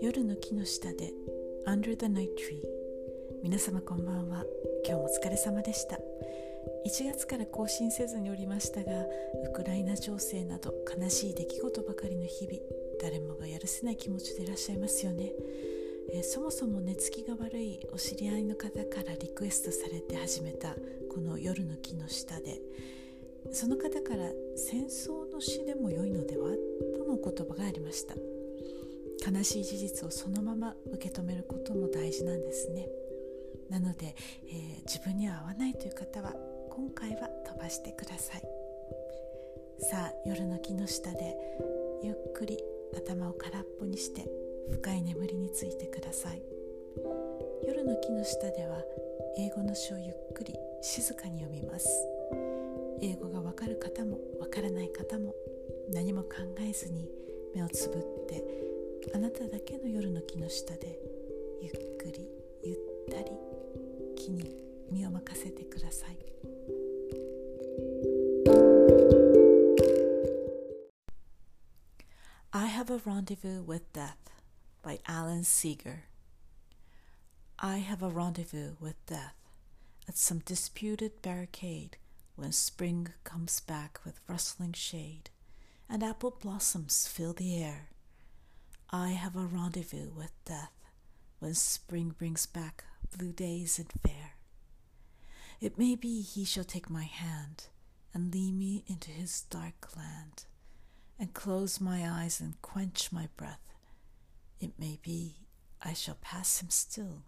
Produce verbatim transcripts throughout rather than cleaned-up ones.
夜の木の下で Under the Night Tree。 皆様こんばんは。今日もお疲れ様でした。いちがつから更新せずにおりましたが、ウクライナ情勢など悲しい出来事ばかりの日々、誰もがやるせない気持ちでいらっしゃいますよね。えー、そもそも寝つきが悪いお知り合いの方からリクエストされて始めたこの夜の木の下で、その方から戦争の詩でも良いのではとの言葉がありました。悲しい事実をそのまま受け止めることも大事なんですね。なので、えー、自分には合わないという方は今回は飛ばしてください。さあ、夜の木の下でゆっくり頭を空っぽにして深い眠りについてください。夜の木の下では英語の詩をゆっくり静かに読みます。英語がわかる方もわからない方も何も考えずに目をつぶって、あなただけの夜の木の下でゆっくりゆったり木に身を任せてください。I Have a Rendezvous with Death by Alan Seeger. I have a rendezvous with death at some disputed barricade when spring comes back with rustling shade and apple blossoms fill the air. I have a rendezvous with death when spring brings back blue days and fair. It may be he shall take my hand and lead me into his dark land and close my eyes and quench my breath. It may be I shall pass him still.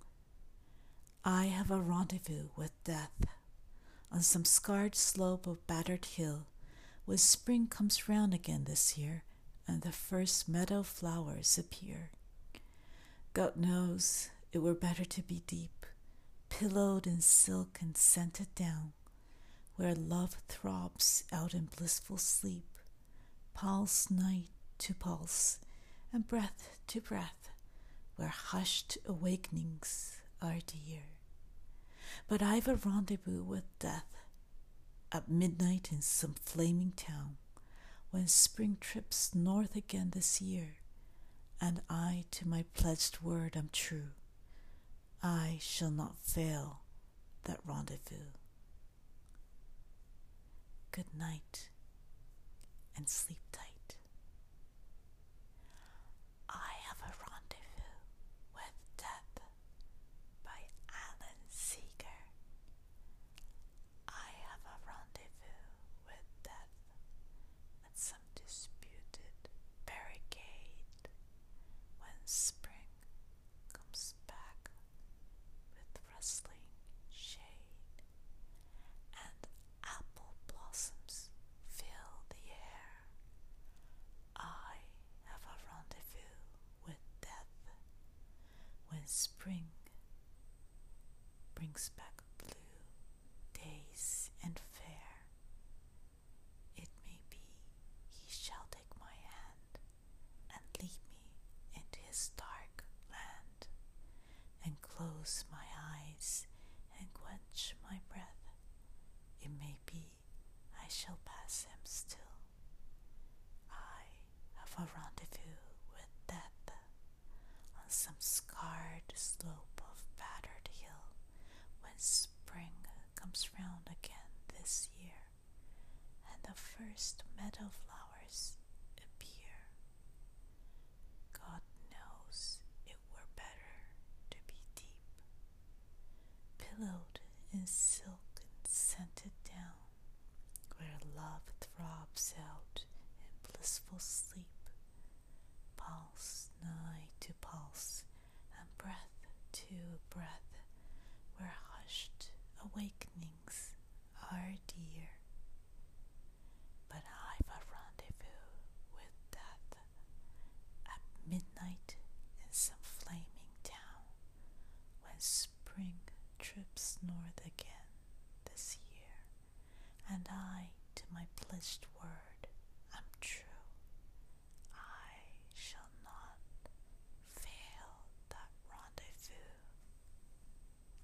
I have a rendezvous with death on some scarred slope of battered hill when spring comes round again this year and the first meadow flowers appear. God knows it were better to be deep, pillowed in silk and scented down, where love throbs out in blissful sleep, pulse night to pulse, and breath to breath, where hushed awakenings are dear. But I've a rendezvous with death at midnight in some flaming town, when spring trips north again this year, and I to my pledged word am true. I shall not fail that rendezvous. Good night, and sleep tight. I have a rendezvous with death by Alan Seeger. I have a rendezvous with death at some disputed barricade when spring comes back with rustling shade and apple blossoms fill the air. I have a rendezvous with death when spring brings back blue days and fair. It may be he shall take my hand and lead me into his dark land and close my eyes and quench my breath. It may be I shall pass him still. I have a rendezvous with death on some scarred slope of battered hill when spring comes round again this year and the first meadow